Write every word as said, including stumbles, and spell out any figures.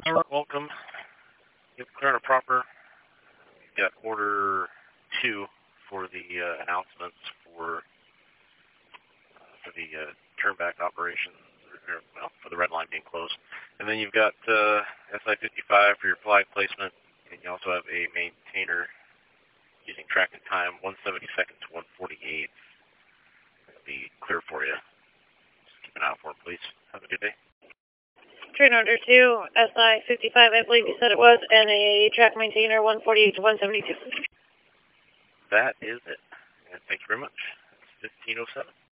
Alright, welcome. You've cleared a proper. You've got order two for the uh, announcements for uh, for the uh, turnback operation, or, well, for the red line being closed. And then you've got uh, S I fifty-five for your flag placement, and you also have a maintainer using track and time one seventy-second to one forty-eight. It'll be clear for you. Just keep an eye out for it, please. Have a good day. Train order two, S I fifty-five, I believe you said it was, and a track maintainer one forty-eight to one seventy-two. That is it. And thank you very much. It's fifteen oh seven.